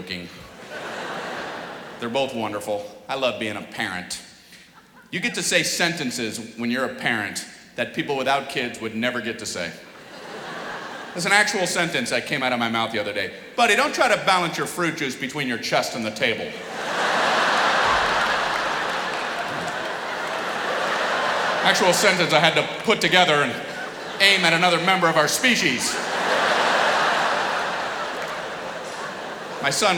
cooking. They're both wonderful. I love being a parent. You get to say sentences when you're a parent that people without kids would never get to say. There's an actual sentence that came out of my mouth the other day. Buddy, don't try to balance your fruit juice between your chest and the table. Actual sentence I had to put together and aim at another member of our species. My son